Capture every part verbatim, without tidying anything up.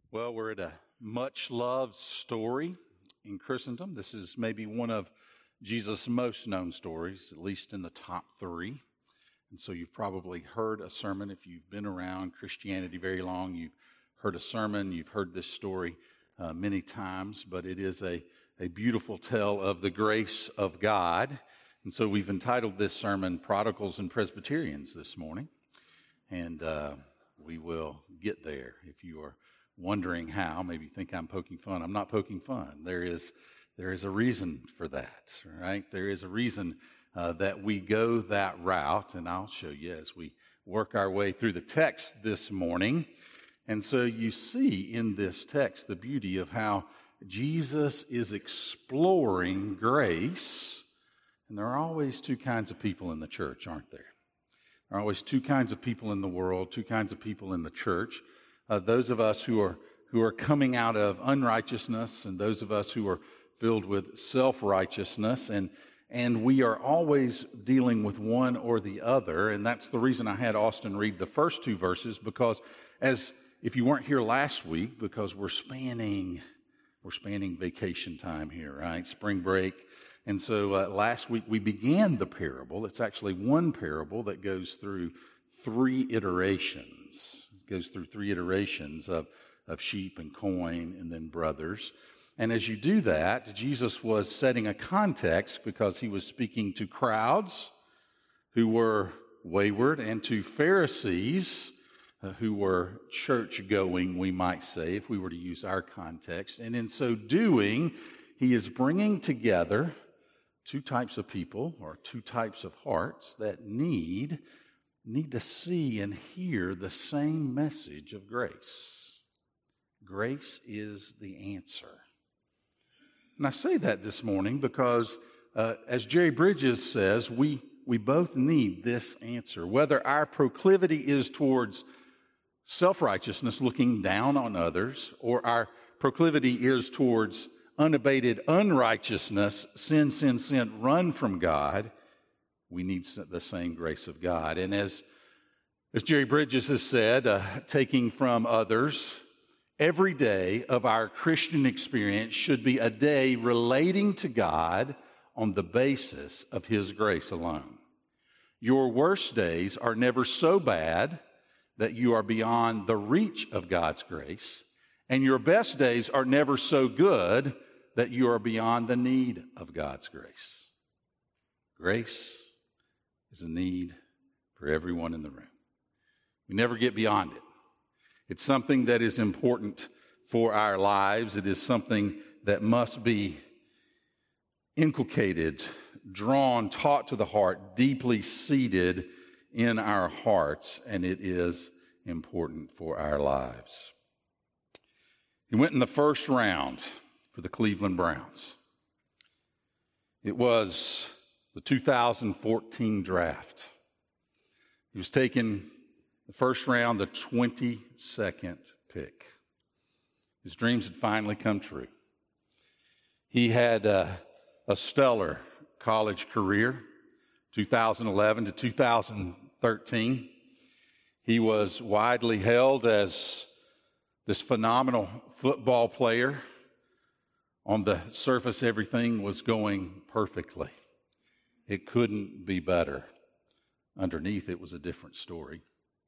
Well, we're at a much-loved story in Christendom. This is maybe one of Jesus' most known stories, at least in the top three. And so you've probably heard a sermon. If you've been around Christianity very long, you've heard a sermon, you've heard this story uh, many times, but it is a, a beautiful tale of the grace of God. And so we've entitled this sermon, Prodigals and Presbyterians, this morning. And uh, we will get there. If you are wondering how, maybe you think I'm poking fun. I'm not poking fun. There is there is a reason for that, right? There is a reason uh, that we go that route, and I'll show you as we work our way through the text this morning. And so you see in this text the beauty of how Jesus is exploring grace. And there are always two kinds of people in the church, aren't there? There are always two kinds of people in the world, two kinds of people in the church. Uh, those of us who are who are coming out of unrighteousness, and those of us who are filled with self-righteousness, and and we are always dealing with one or the other. And that's the reason I had Austin read the first two verses, because as if you weren't here last week, because we're spanning we're spanning vacation time here, right? Spring break. And so uh, last week we began the parable. It's actually one parable that goes through three iterations. It goes through three iterations of, of sheep and coin and then brothers. And as you do that, Jesus was setting a context because he was speaking to crowds who were wayward and to Pharisees uh, who were church-going, we might say, if we were to use our context. And in so doing, he is bringing together two types of people or two types of hearts that need, need to see and hear the same message of grace. Grace is the answer. And I say that this morning because, uh, as Jerry Bridges says, we, we both need this answer. Whether our proclivity is towards self-righteousness, looking down on others, or our proclivity is towards unabated unrighteousness, sin, sin, sin, run from God, we need the same grace of God. And as, as Jerry Bridges has said, uh, taking from others, every day of our Christian experience should be a day relating to God on the basis of His grace alone. Your worst days are never so bad that you are beyond the reach of God's grace, and your best days are never so good that you are beyond the need of God's grace. Grace is a need for everyone in the room. We never get beyond it. It's something that is important for our lives. It is something that must be inculcated, drawn, taught to the heart, deeply seated in our hearts, and it is important for our lives. He went in the first round for the Cleveland Browns. It was the two thousand fourteen draft. He was taken the first round, the twenty-second pick. His dreams had finally come true. He had uh, a stellar college career, two thousand eleven to two thousand thirteen. He was widely held as this phenomenal football player. On the surface, everything was going perfectly. It couldn't be better. Underneath, it was a different story.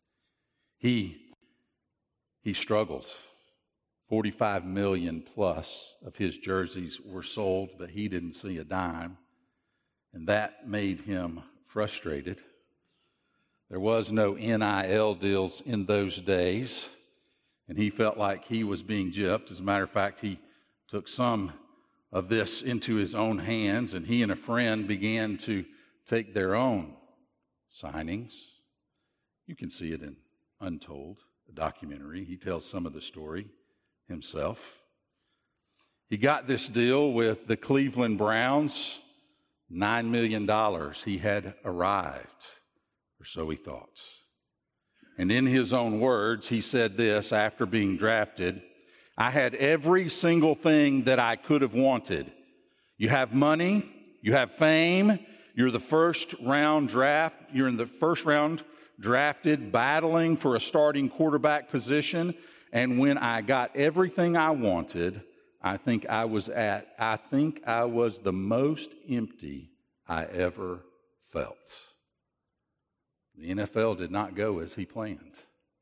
He, he struggled. forty-five million plus of his jerseys were sold, but he didn't see a dime. And that made him frustrated. There was no N I L deals in those days, and he felt like he was being gypped. As a matter of fact, he took some of this into his own hands, and he and a friend began to take their own signings. You can see it in Untold, a documentary. He tells some of the story himself. He got this deal with the Cleveland Browns, nine million dollars. He had arrived, or so he thought. And in his own words, he said this after being drafted: I had every single thing that I could have wanted. You have money, you have fame, you're the first round draft, you're in the first round drafted, battling for a starting quarterback position, And when I got everything I wanted, I think I was at, I think I was the most empty I ever felt. The N F L did not go as he planned.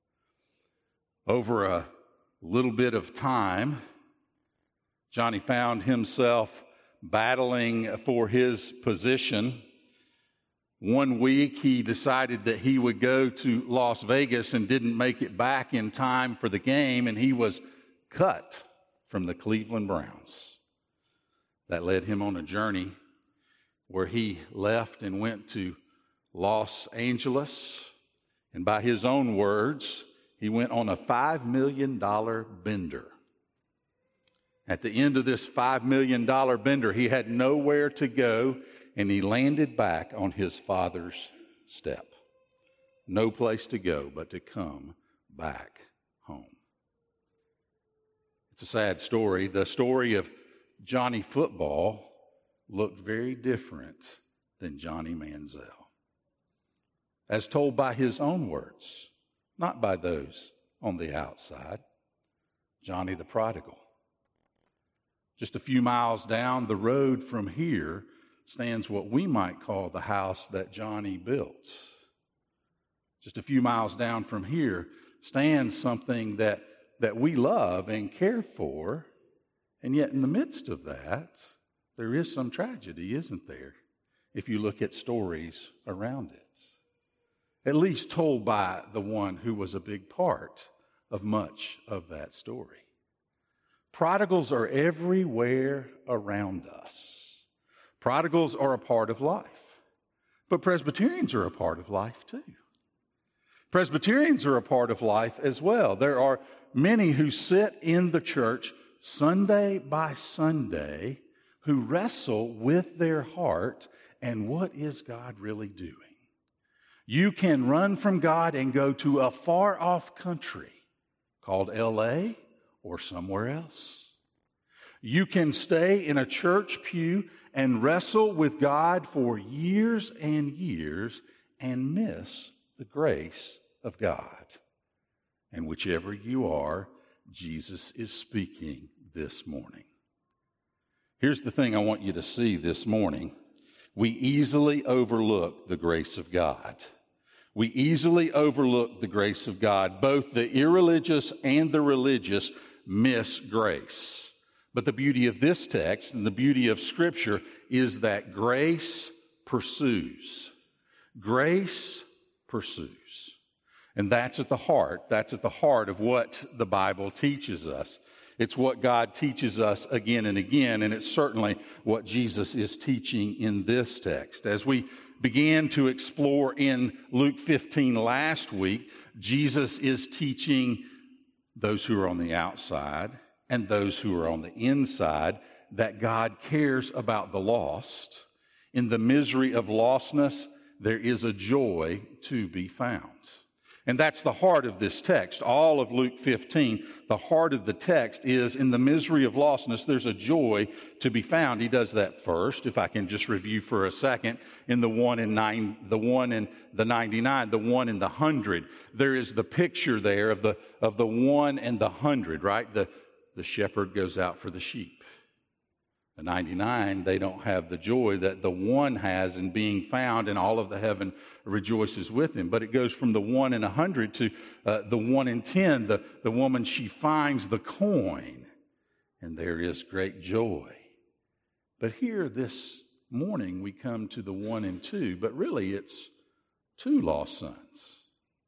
Over a little bit of time, Johnny found himself battling for his position. One week, he decided that he would go to Las Vegas and didn't make it back in time for the game, and he was cut from the Cleveland Browns. That led him on a journey where he left and went to Los Angeles, and by his own words, he went on a five million dollars bender. At the end of this five million dollars bender, he had nowhere to go, and he landed back on his father's step. No place to go but to come back home. It's a sad story. The story of Johnny Football looked very different than Johnny Manziel, as told by his own words, not by those on the outside. Johnny the prodigal. Just a few miles down the road from here stands what we might call the house that Johnny built. Just a few miles down from here stands something that, that we love and care for, and yet in the midst of that, there is some tragedy, isn't there, if you look at stories around it? At least told by the one who was a big part of much of that story. Prodigals are everywhere around us. Prodigals are a part of life. But Presbyterians are a part of life too. Presbyterians are a part of life as well. There are many who sit in the church Sunday by Sunday who wrestle with their heart and what is God really doing? You can run from God and go to a far-off country called L A or somewhere else. You can stay in a church pew and wrestle with God for years and years and miss the grace of God. And whichever you are, Jesus is speaking this morning. Here's the thing I want you to see this morning. We easily overlook the grace of God. We easily overlook the grace of God. Both the irreligious and the religious miss grace. But the beauty of this text and the beauty of Scripture is that grace pursues. Grace pursues. And that's at the heart. That's at the heart of what the Bible teaches us. It's what God teaches us again and again, and it's certainly what Jesus is teaching in this text. As we began to explore in Luke fifteen last week, Jesus is teaching those who are on the outside and those who are on the inside that God cares about the lost. In the misery of lostness, there is a joy to be found. And that's the heart of this text. All of Luke fifteen, the heart of the text is in the misery of lostness, there's a joy to be found. He does that first, if I can just review for a second, in the one in nine, the one in the ninety-nine, the one in the hundred. There is the picture there of the of the one and the hundred, right? The the shepherd goes out for the sheep. The ninety-nine, they don't have the joy that the one has in being found, and all of the heaven rejoices with him. But it goes from the one in a hundred to uh, the one in ten. The, the woman, she finds the coin, and there is great joy. But here this morning we come to the one in two, but really it's two lost sons.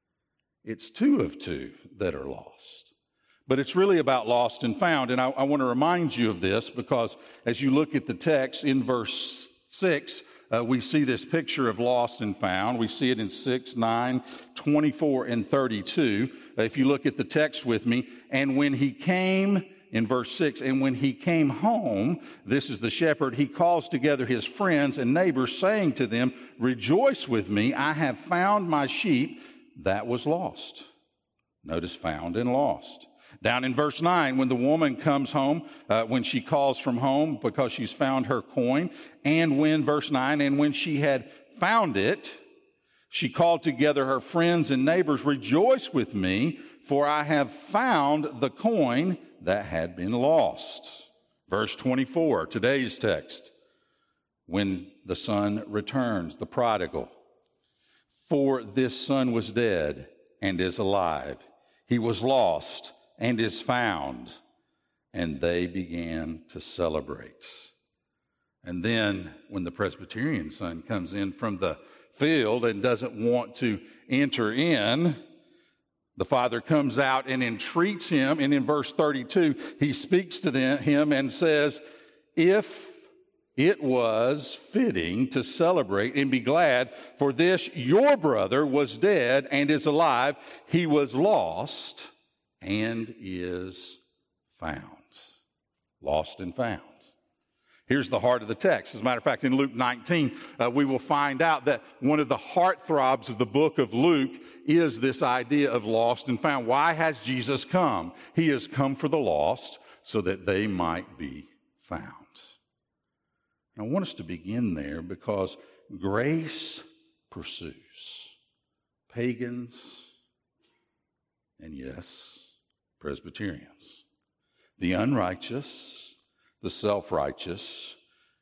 It's two of two that are lost. But it's really about lost and found. And I, I want to remind you of this because as you look at the text in verse six, uh, we see this picture of lost and found. We see it in six, nine, twenty-four, and thirty-two. Uh, if you look at the text with me, and when he came, in verse six, and when he came home, this is the shepherd, he calls together his friends and neighbors, saying to them, "Rejoice with me, I have found my sheep that was lost." Notice found and lost. Down in verse nine, when the woman comes home, uh, when she calls from home because she's found her coin, and when, verse nine, and when she had found it, She called together her friends and neighbors, "Rejoice with me, for I have found the coin that had been lost." Verse twenty-four, today's text. When the son returns, the prodigal. "For this son was dead and is alive. He was lost and is found." And they began to celebrate. And then when the Presbyterian son comes in from the field and doesn't want to enter in, the father comes out and entreats him. And in verse thirty-two, he speaks to them, him and says, "If it was fitting to celebrate and be glad, for this your brother was dead and is alive. He was lost and is found." Lost and found. Here's the heart of the text. As a matter of fact, in Luke nineteen, uh, we will find out that one of the heartthrobs of the book of Luke is this idea of lost and found. Why has Jesus come? He has come for the lost so that they might be found. And I want us to begin there because grace pursues pagans and, yes, Presbyterians. The unrighteous, the self-righteous,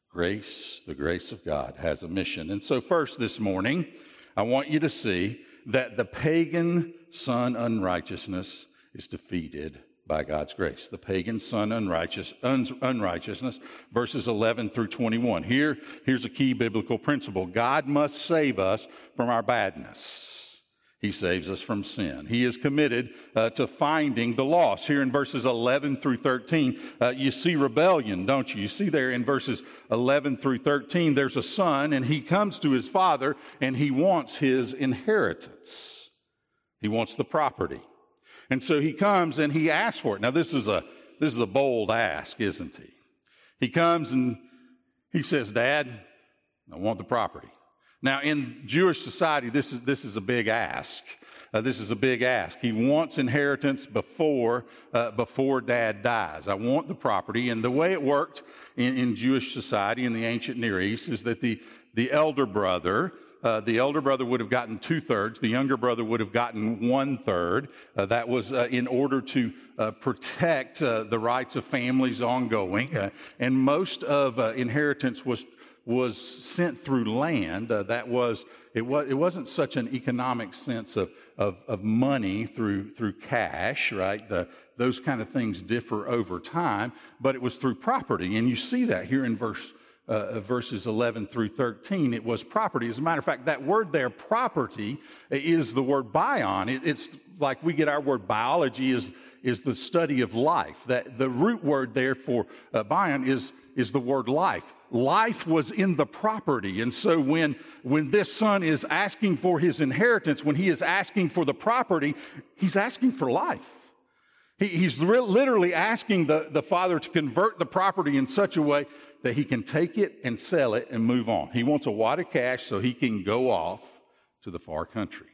grace, the grace of God has a mission. And so first this morning, I want you to see that the pagan son unrighteousness is defeated by God's grace. The pagan son unrighteous, un, unrighteousness, verses eleven through twenty-one. Here, here's a key biblical principle. God must save us from our badness. He saves us from sin. He is committed uh, to finding the lost. Here in verses eleven through thirteen, uh, you see rebellion, don't you? You see there in verses eleven through thirteen, there's a son, and he comes to his father, and he wants his inheritance. He wants the property. And so he comes and he asks for it. Now, this is a this is a bold ask, isn't he? He comes and he says, "Dad, I want the property." Now, in Jewish society, this is this is a big ask. Uh, this is a big ask. He wants inheritance before uh, before Dad dies. I want the property. And the way it worked in, in Jewish society in the ancient Near East is that the the elder brother uh, the elder brother would have gotten two thirds. The younger brother would have gotten one third. Uh, that was uh, in order to uh, protect uh, the rights of families ongoing. Uh, and most of uh, inheritance was. was sent through land. Uh, that was it was it wasn't such an economic sense of of, of money through through cash, right? The, those kind of things differ over time, but it was through property, and you see that here in verse uh, verses eleven through thirteen. It was property. As a matter of fact, that word there, property, is the word bion. It, it's like we get our word biology is is the study of life. That the root word there for uh, bion is is the word life. Life was in the property. And so when, when this son is asking for his inheritance, when he is asking for the property, he's asking for life. He, he's re- literally asking the, the father to convert the property in such a way that he can take it and sell it and move on. He wants a wad of cash so he can go off to the far country.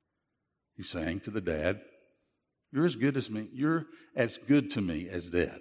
He's saying to the dad, "You're as good as me. You're as good to me as Dad."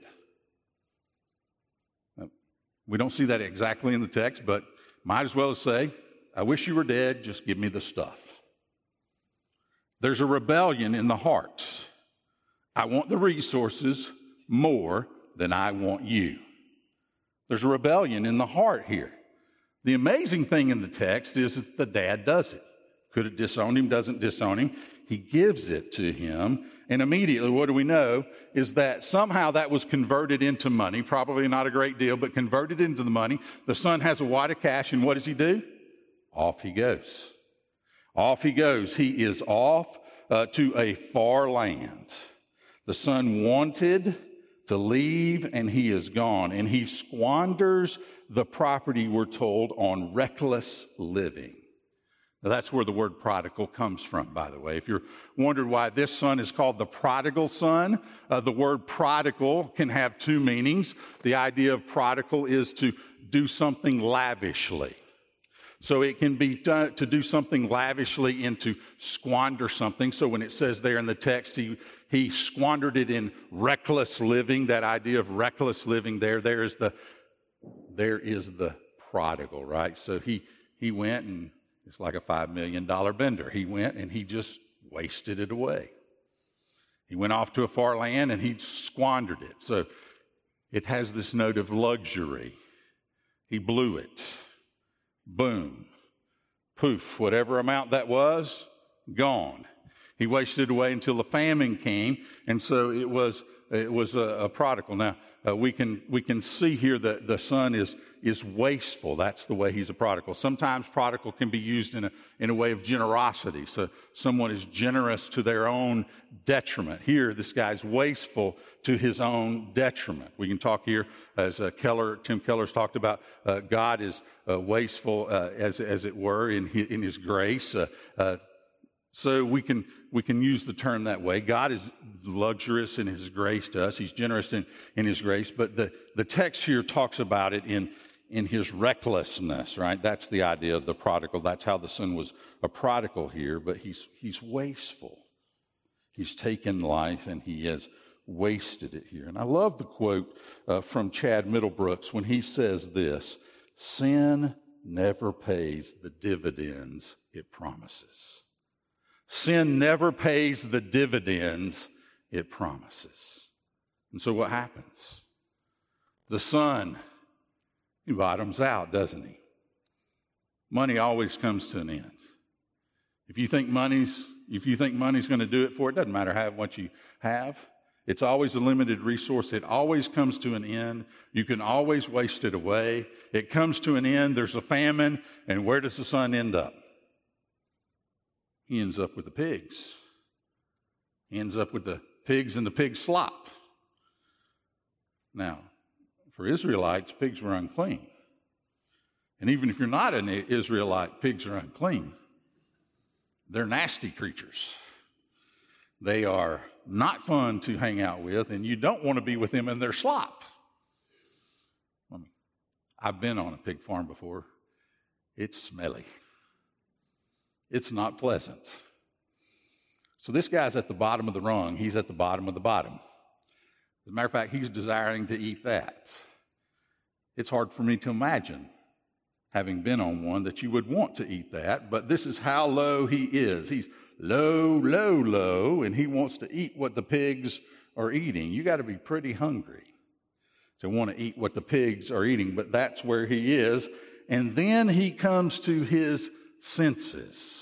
We don't see that exactly in the text, but might as well say, "I wish you were dead, just give me the stuff." There's a rebellion in the heart. I want the resources more than I want you. There's a rebellion in the heart here. The amazing thing in the text is that the dad does it. Could it disown him? Doesn't disown him. He gives it to him. And immediately, what do we know is that somehow that was converted into money. Probably not a great deal, but converted into the money. The son has a wad of cash, and what does he do? Off he goes. Off he goes. He is off uh, to a far land. The son wanted to leave, and he is gone. And he squanders the property, we're told, on reckless living. Now, that's where the word prodigal comes from, by the way. If you're wondering why this son is called the prodigal son, uh, the word prodigal can have two meanings. The idea of prodigal is to do something lavishly. So it can be done, to do something lavishly and to squander something. So when it says there in the text, he, he squandered it in reckless living, that idea of reckless living there, there is the, there is the prodigal, right? So he, he went and It's like a five million dollars bender. He went and he just wasted it away. He went off to a far land and he squandered it. So it has this note of luxury. He blew it. Boom. Poof. Whatever amount that was, gone. He wasted away until the famine came, and so it was it was a, a prodigal. Now uh, we can we can see here that the son is is wasteful. That's the way he's a prodigal. Sometimes prodigal can be used in a in a way of generosity. So someone is generous to their own detriment. Here, this guy's wasteful to his own detriment. We can talk here, as uh, Keller Tim Keller's talked about. Uh, God is uh, wasteful, uh, as as it were, in his, in His grace. Uh, uh, So we can we can use the term that way. God is luxurious in His grace to us. He's generous in, in His grace. But the, the text here talks about it in, in His recklessness, right? That's the idea of the prodigal. That's how the son was a prodigal here. But he's he's wasteful. He's taken life and he has wasted it here. And I love the quote uh, from Chad Middlebrooks when he says this: "Sin never pays the dividends it promises." Sin never pays the dividends it promises. And so what happens? The son, he bottoms out, doesn't he? Money always comes to an end. If you think money's, if you think money's going to do it for it, doesn't matter how much you have. It's always a limited resource. It always comes to an end. You can always waste it away. It comes to an end. There's a famine. And where does the son end up? He ends up with the pigs. He ends up with the pigs and the pig slop. Now, for Israelites, pigs were unclean. And even if you're not an Israelite, pigs are unclean. They're nasty creatures. They are not fun to hang out with, and you don't want to be with them in their slop. I mean, I've been on a pig farm before. It's smelly. It's not pleasant. So this guy's at the bottom of the rung. He's at the bottom of the bottom. As a matter of fact, he's desiring to eat that. It's hard for me to imagine, having been on one, that you would want to eat that, but this is how low he is. He's low, low, low, and he wants to eat what the pigs are eating. You got to be pretty hungry to want to eat what the pigs are eating, but that's where he is. And then he comes to his senses.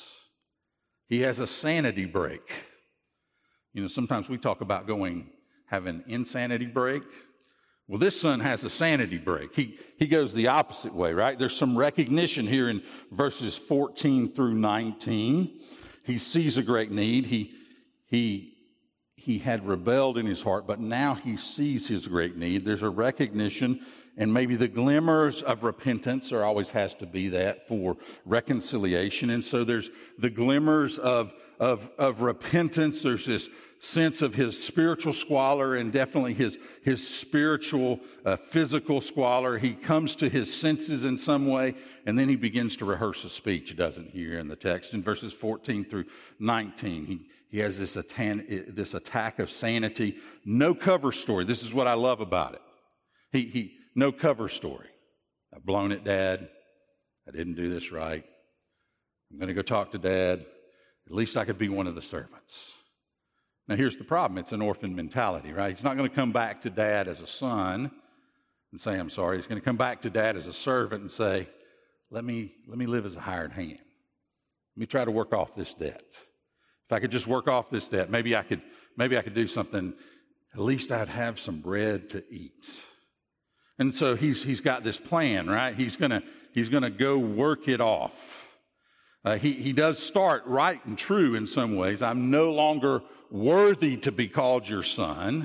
He has a sanity break. You know, sometimes we talk about going, have an insanity break. Well, this son has a sanity break. He, he goes the opposite way, right? There's some recognition here in verses fourteen through nineteen. He sees a great need. He, he, he had rebelled in his heart, but now he sees his great need. There's a recognition, and maybe the glimmers of repentance. There always has to be that for reconciliation. And so there's the glimmers of, of, of repentance. There's this sense of his spiritual squalor and definitely his, his spiritual, uh, physical squalor. He comes to his senses in some way, and then he begins to rehearse a speech, doesn't he, here in the text. In verses fourteen through nineteen, he, he has this, atan- this attack of sanity. No cover story. This is what I love about it. He, he, no cover story. I've blown it, Dad. I didn't do this right. I'm going to go talk to Dad. At least I could be one of the servants. Now, here's the problem. It's an orphan mentality, right? He's not going to come back to Dad as a son and say, I'm sorry. He's going to come back to Dad as a servant and say, let me, let me live as a hired hand. Let me try to work off this debt. If I could just work off this debt, maybe I could, maybe I could do something. At least I'd have some bread to eat. And so he's he's got this plan, right? He's gonna he's gonna go work it off. Uh, he he does start right and true in some ways. I'm no longer worthy to be called your son.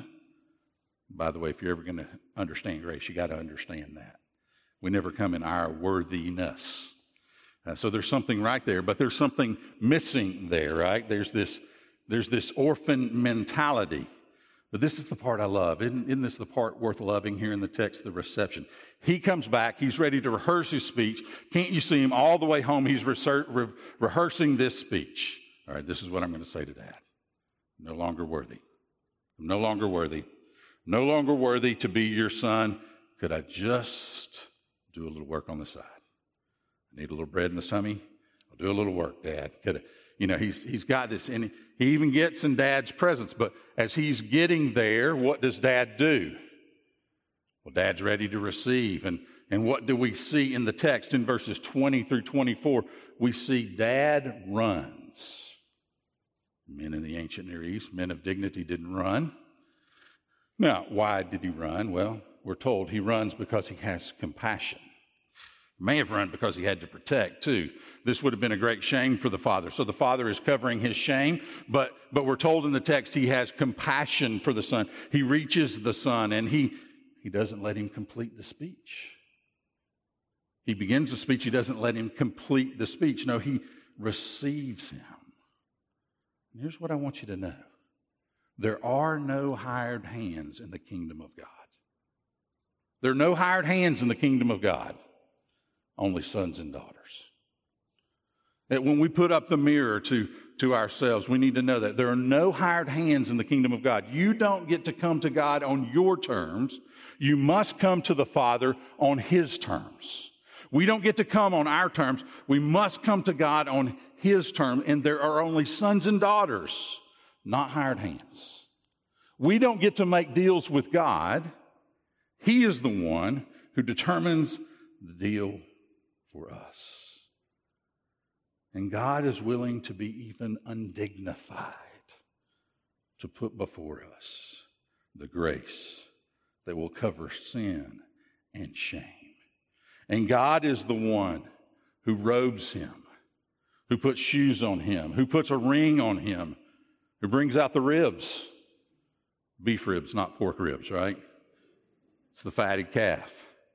By the way, if you're ever going to understand grace, you got to understand that we never come in our worthiness. Uh, so there's something right there, but there's something missing there, right? There's this there's this orphan mentality. But this is the part I love. Isn't, isn't this the part worth loving here in the text, the reception? He comes back. He's ready to rehearse his speech. Can't you see him all the way home? He's reser- re- rehearsing this speech. All right, this is what I'm going to say to Dad. No longer worthy. I'm no longer worthy. No longer worthy to be your son. Could I just do a little work on the side? I need a little bread in the tummy, a I'll do a little work, Dad. Could I? You know, he's he's got this, and he even gets in Dad's presence. But as he's getting there, what does Dad do? Well, Dad's ready to receive. And, and what do we see in the text in verses twenty through twenty-four? We see Dad runs. Men in the ancient Near East, men of dignity, didn't run. Now, why did he run? Well, we're told he runs because he has compassion. May have run because he had to protect, too. This would have been a great shame for the father. So the father is covering his shame, but, but we're told in the text he has compassion for the son. He reaches the son, and he, he doesn't let him complete the speech. He begins the speech. He doesn't let him complete the speech. No, he receives him. And here's what I want you to know. There are no hired hands in the kingdom of God. There are no hired hands in the kingdom of God. Only sons and daughters. That when we put up the mirror to, to ourselves, we need to know that there are no hired hands in the kingdom of God. You don't get to come to God on your terms. You must come to the Father on His terms. We don't get to come on our terms. We must come to God on His terms. And there are only sons and daughters, not hired hands. We don't get to make deals with God. He is the one who determines the deal for us. And God is willing to be even undignified to put before us the grace that will cover sin and shame. And God is the one who robes him, who puts shoes on him, who puts a ring on him, who brings out the ribs. Beef ribs, not pork ribs, right? It's the fatted calf.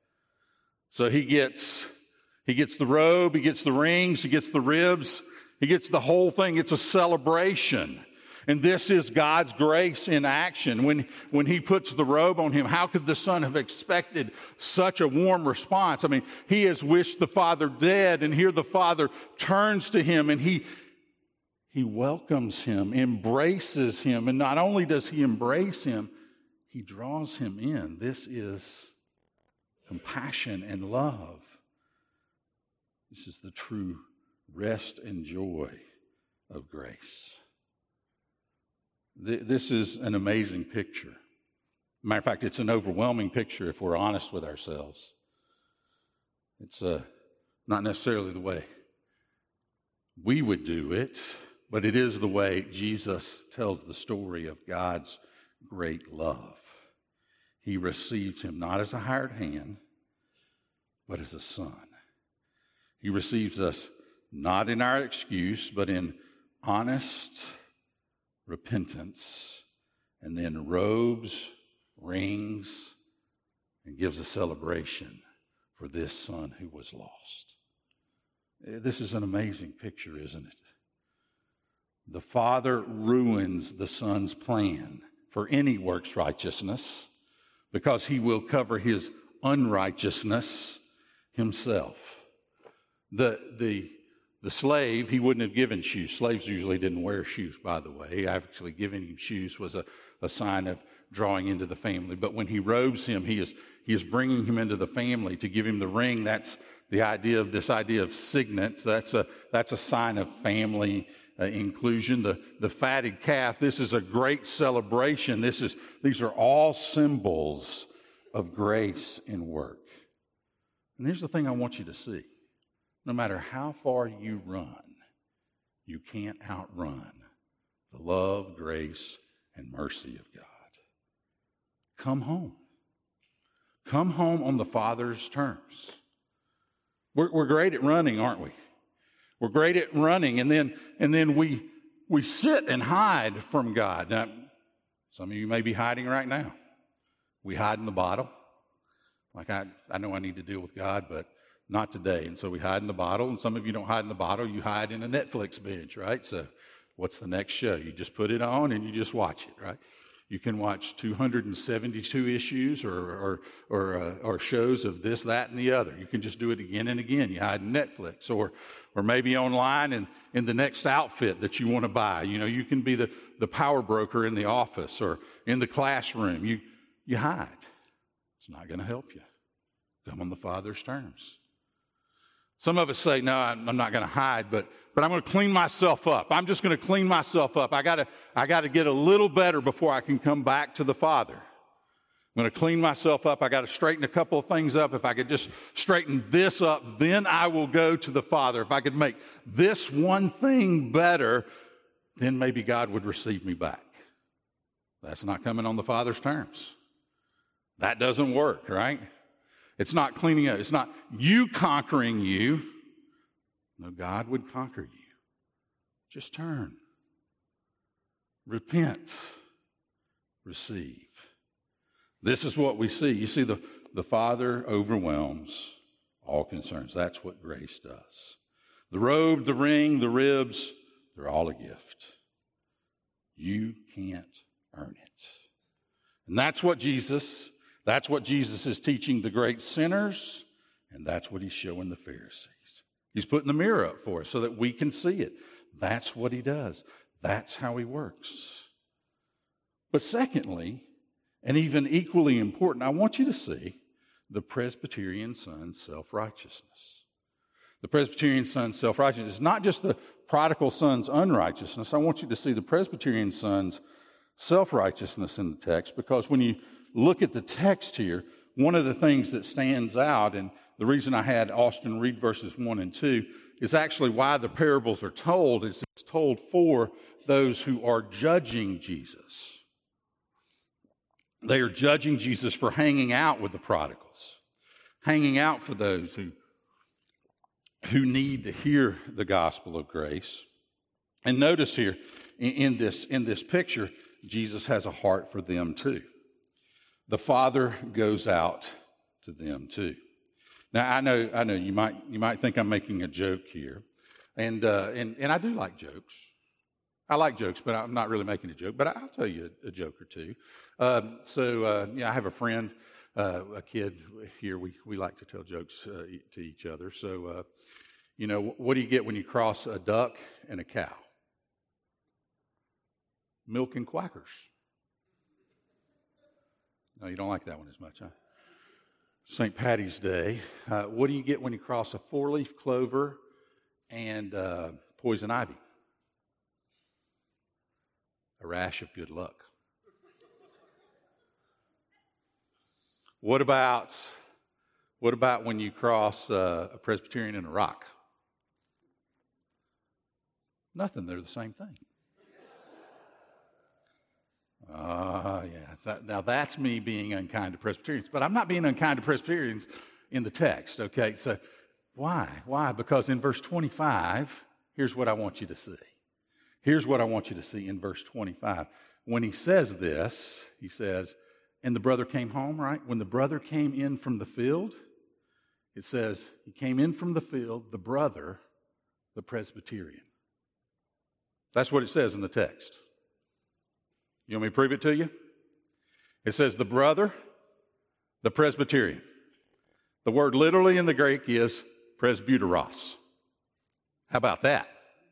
So he gets, he gets the robe, he gets the rings, he gets the ribs, he gets the whole thing. It's a celebration. And this is God's grace in action. When, when he puts the robe on him, how could the son have expected such a warm response? I mean, he has wished the father dead, and here the father turns to him and he, he welcomes him, embraces him. And not only does he embrace him, he draws him in. This is compassion and love. This is the true rest and joy of grace. This is an amazing picture. Matter of fact, it's an overwhelming picture if we're honest with ourselves. It's uh, not necessarily the way we would do it, but it is the way Jesus tells the story of God's great love. He receives him not as a hired hand, but as a son. He receives us not in our excuse, but in honest repentance, and then robes, rings, and gives a celebration for this son who was lost. This is an amazing picture, isn't it? The father ruins the son's plan for any works righteousness because he will cover his unrighteousness himself. The, the, the slave, he wouldn't have given shoes. Slaves usually didn't wear shoes, by the way. Actually giving him shoes was a, a sign of drawing into the family. But when he robes him, he is, he is bringing him into the family to give him the ring. That's the idea of this idea of signet. That's a, that's a sign of family uh, inclusion. The, the fatted calf, this is a great celebration. This is, these are all symbols of grace and work. And here's the thing I want you to see. No matter how far you run, you can't outrun the love, grace, and mercy of God. Come home. Come home on the Father's terms. We're, we're great at running, aren't we? We're great at running, and then and then we we sit and hide from God. Now, some of you may be hiding right now. We hide in the bottle. Like I, I know I need to deal with God, but not today. And so we hide in the bottle. And some of you don't hide in the bottle. You hide in a Netflix binge, right? So what's the next show? You just put it on and you just watch it, right? You can watch two hundred seventy-two issues or or or, uh, or shows of this, that, and the other. You can just do it again and again. You hide in Netflix or or maybe online and in the next outfit that you want to buy. You know, you can be the, the power broker in the office or in the classroom. You you hide. It's not going to help you. Come on the Father's terms. Some of us say, no, I'm, I'm not going to hide, but, but I'm going to clean myself up. I'm just going to clean myself up. I got to, I got to get a little better before I can come back to the Father. I'm going to clean myself up. I got to straighten a couple of things up. If I could just straighten this up, then I will go to the Father. If I could make this one thing better, then maybe God would receive me back. That's not coming on the Father's terms. That doesn't work, right? It's not cleaning up. It's not you conquering you. No, God would conquer you. Just turn. Repent. Receive. This is what we see. You see, the, the Father overwhelms all concerns. That's what grace does. The robe, the ring, the ribs, they're all a gift. You can't earn it. And that's what Jesus, that's what Jesus is teaching the great sinners, and that's what he's showing the Pharisees. He's putting the mirror up for us so that we can see it. That's what he does. That's how he works. But secondly, and even equally important, I want you to see the Presbyterian son's self-righteousness. The Presbyterian son's self-righteousness is not just the prodigal son's unrighteousness. I want you to see the Presbyterian son's self-righteousness in the text, because when you look at the text here, one of the things that stands out, and the reason I had Austin read verses one and two, is actually why the parables are told, is it's told for those who are judging Jesus. They are judging Jesus for hanging out with the prodigals, hanging out for those who, who need to hear the gospel of grace. And notice here, in, in this, in this picture, Jesus has a heart for them too. The Father goes out to them too. Now, I know, I know you might, you might think I'm making a joke here, and uh, and and I do like jokes. I like jokes, but I'm not really making a joke. But I'll tell you a, a joke or two. Um, so, uh, yeah, I have a friend, uh, a kid here. We we like to tell jokes uh, to each other. So, uh, you know, what do you get when you cross a duck and a cow? Milk and quackers. No, you don't like that one as much, huh? Saint Patty's Day. Uh, what do you get when you cross a four-leaf clover and uh, poison ivy? A rash of good luck. What about what about when you cross uh, a Presbyterian and a rock? Nothing. They're the same thing. Ah, uh, yeah. That, now that's me being unkind to Presbyterians, but I'm not being unkind to Presbyterians in the text. Okay, so why? Why? Because in verse twenty-five, here's what I want you to see. Here's what I want you to see in verse twenty-five. When he says this, he says, and the brother came home, right? When the brother came in from the field, it says, he came in from the field, the brother, the Presbyterian. That's what it says in the text. You want me to prove it to you? It says the brother, the Presbyterian. The word literally in the Greek is presbyteros. How about that?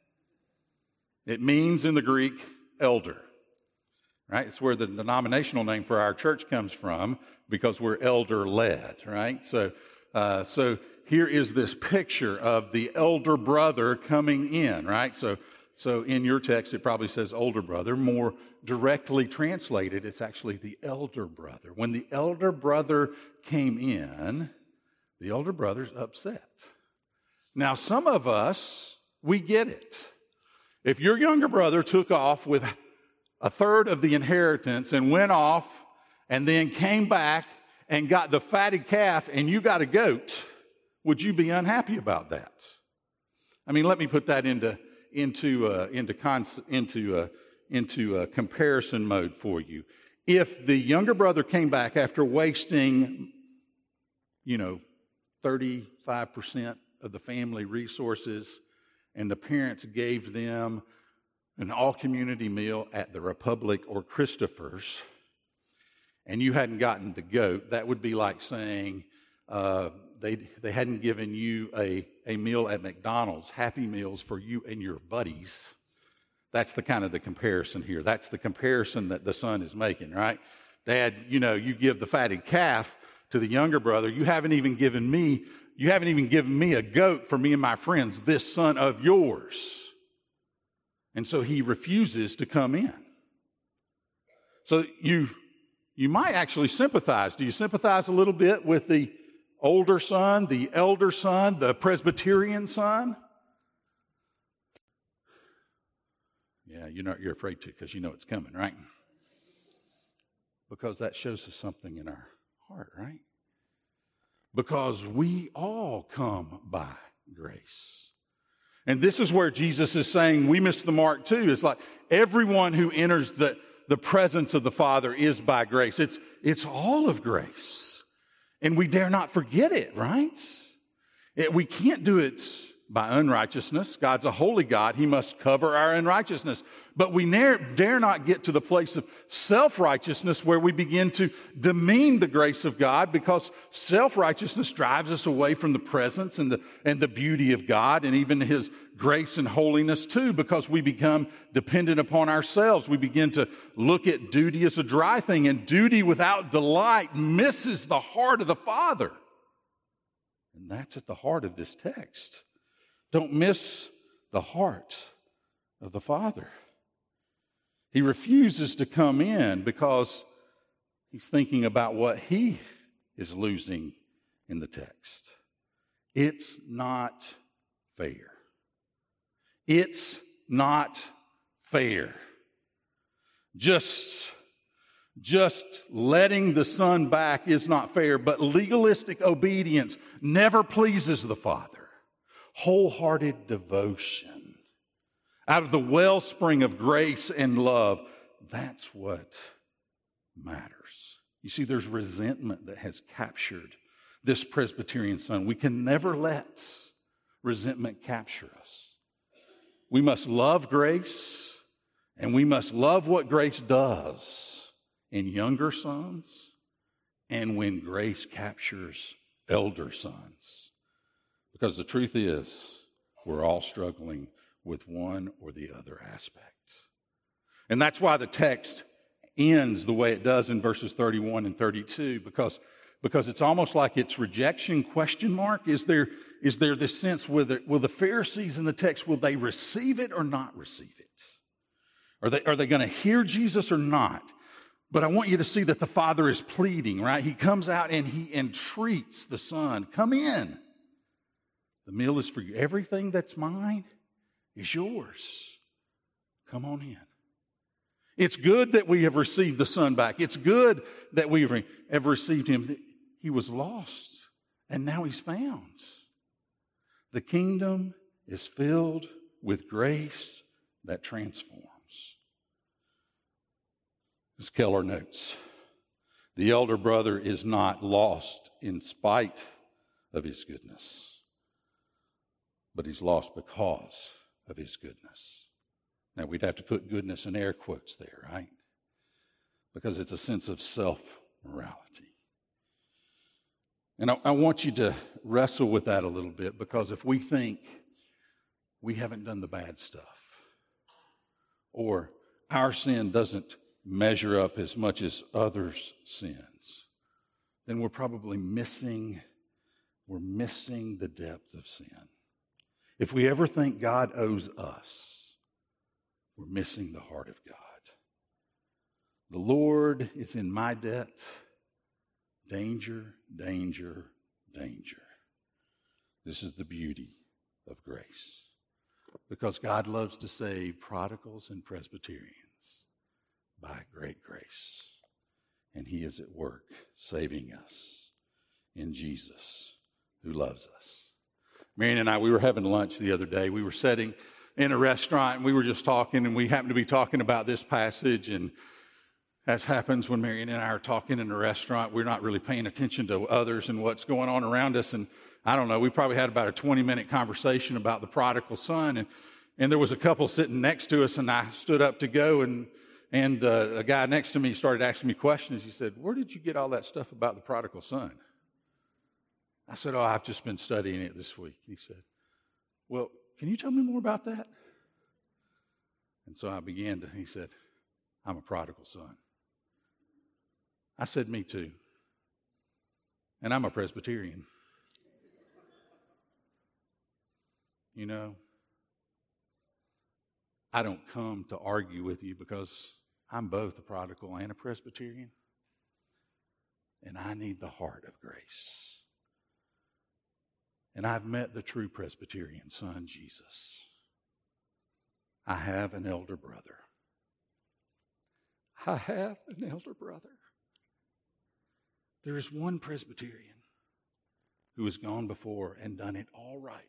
It means in the Greek elder, right? It's where the denominational name for our church comes from, because we're elder-led, right? So, uh, so here is this picture of the elder brother coming in, right? So, so in your text, it probably says older brother. More directly translated, it's actually the elder brother. When the elder brother came in, the elder brother's upset. Now, some of us, we get it. If your younger brother took off with a third of the inheritance and went off and then came back and got the fatted calf and you got a goat, would you be unhappy about that? I mean, let me put that into into uh, into cons- into uh, into uh, comparison mode for you. If the younger brother came back after wasting, you know, thirty-five percent of the family resources, and the parents gave them an all-community meal at the Republic or Christopher's, and you hadn't gotten the goat, that would be like saying uh, they they hadn't given you a, a meal at McDonald's, Happy Meals for you and your buddies. That's the kind of the comparison here. That's the comparison that the son is making, right? Dad, you know, you give the fatted calf to the younger brother. You haven't even given me you haven't even given me a goat for me and my friends, this son of yours. And so he refuses to come in. So you, you might actually sympathize. Do you sympathize a little bit with the older son, the elder son, the Presbyterian son? Yeah, you know, you're afraid to because you know it's coming, right? Because that shows us something in our heart, right? Because we all come by grace. And this is where Jesus is saying we miss the mark too. It's like everyone who enters the, the presence of the Father is by grace. It's, it's all of grace. And we dare not forget it, right? It, we can't do it by unrighteousness. God's a holy God. He must cover our unrighteousness. But we dare, dare not get to the place of self-righteousness where we begin to demean the grace of God, because self-righteousness drives us away from the presence and the, and the beauty of God and even His grace and holiness too, because we become dependent upon ourselves. We begin to look at duty as a dry thing, and duty without delight misses the heart of the Father. And that's at the heart of this text. Don't miss the heart of the Father. He refuses to come in because he's thinking about what he is losing in the text. It's not fair. It's not fair. Just, just letting the Son back is not fair, but legalistic obedience never pleases the Father. Wholehearted devotion out of the wellspring of grace and love, that's what matters. You see, there's resentment that has captured this Presbyterian son. We can never let resentment capture us. We must love grace, and we must love what grace does in younger sons and when grace captures elder sons. Because the truth is, we're all struggling with one or the other aspect. And that's why the text ends the way it does in verses thirty-one and thirty-two, because, because it's almost like it's rejection question mark. Is there, is there this sense, whether, will the Pharisees in the text, will they receive it or not receive it? Are they, are they going to hear Jesus or not? But I want you to see that the Father is pleading, right? He comes out and he entreats the Son. Come in. The meal is for you. Everything that's mine is yours. Come on in. It's good that we have received the Son back. It's good that we have received Him. He was lost, and now He's found. The kingdom is filled with grace that transforms. As Keller notes, the elder brother is not lost in spite of his goodness, but he's lost because of his goodness. Now, we'd have to put goodness in air quotes there, right? Because it's a sense of self-morality. And I, I want you to wrestle with that a little bit, because if we think we haven't done the bad stuff, or our sin doesn't measure up as much as others' sins, then we're probably missing, we're missing the depth of sin. If we ever think God owes us, we're missing the heart of God. The Lord is in my debt. Danger, danger, danger. This is the beauty of grace. Because God loves to save prodigals and Presbyterians by great grace. And He is at work saving us in Jesus, who loves us. Marion and I, we were having lunch the other day. We were sitting in a restaurant, and we were just talking, and we happened to be talking about this passage. And as happens when Marion and I are talking in a restaurant, we're not really paying attention to others and what's going on around us. And I don't know, we probably had about a twenty-minute conversation about the prodigal son. And, and there was a couple sitting next to us, and I stood up to go, and, and uh, a guy next to me started asking me questions. He said, "Where did you get all that stuff about the prodigal son?" I said, "Oh, I've just been studying it this week." He said, "Well, can you tell me more about that?" And so I began to, he said, "I'm a prodigal son." I said, "Me too. And I'm a Presbyterian." you know, I don't come to argue with you because I'm both a prodigal and a Presbyterian. And I need the heart of grace. And I've met the true Presbyterian son, Jesus. I have an elder brother. I have an elder brother. There is one Presbyterian who has gone before and done it all right,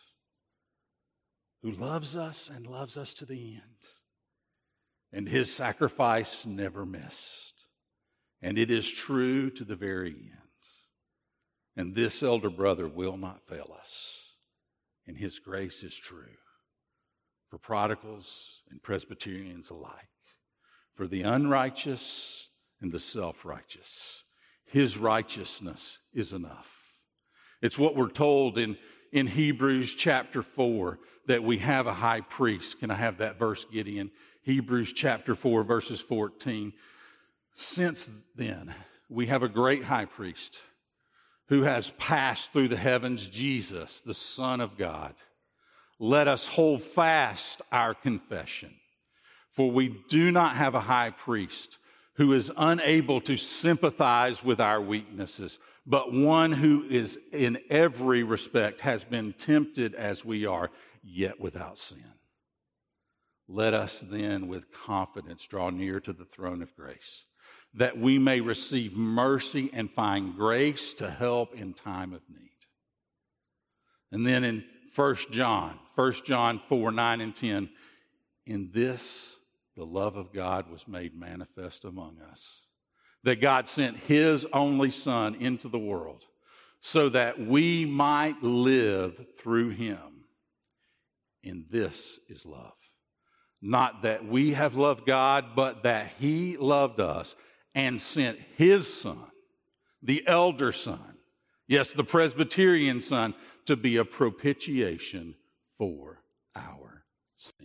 who loves us and loves us to the end. And his sacrifice never missed. And it is true to the very end. And this elder brother will not fail us. And his grace is true for prodigals and Presbyterians alike, for the unrighteous and the self-righteous. His righteousness is enough. It's what we're told in, in Hebrews chapter four, that we have a high priest. Can I have that verse, Gideon? Hebrews chapter four, verses fourteen. Since then, we have a great high priest who has passed through the heavens, Jesus, the Son of God. Let us hold fast our confession, for we do not have a high priest who is unable to sympathize with our weaknesses, but one who is in every respect has been tempted as we are, yet without sin. Let us then with confidence draw near to the throne of grace, that we may receive mercy and find grace to help in time of need. And then in First John, First John four, nine and ten, in this the love of God was made manifest among us, that God sent His only Son into the world so that we might live through Him. In this is love. Not that we have loved God, but that He loved us and sent His Son, the elder Son, yes, the Presbyterian Son, to be a propitiation for our sins.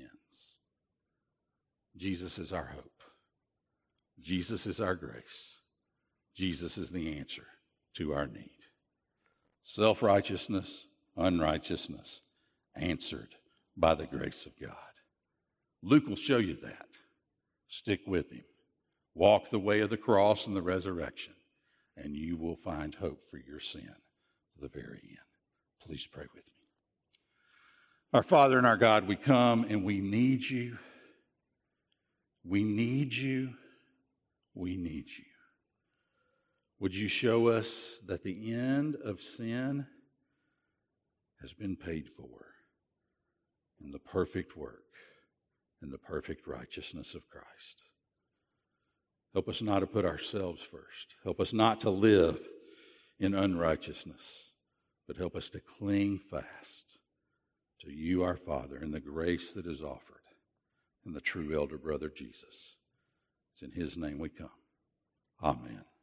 Jesus is our hope. Jesus is our grace. Jesus is the answer to our need. Self-righteousness, unrighteousness, answered by the grace of God. Luke will show you that. Stick with him. Walk the way of the cross and the resurrection, and you will find hope for your sin to the very end. Please pray with me. Our Father and our God, we come and we need you. We need you. We need you. Would you show us that the end of sin has been paid for in the perfect work and the perfect righteousness of Christ? Help us not to put ourselves first. Help us not to live in unrighteousness, but help us to cling fast to you, our Father, and the grace that is offered in the true elder brother Jesus. It's in His name we come. Amen.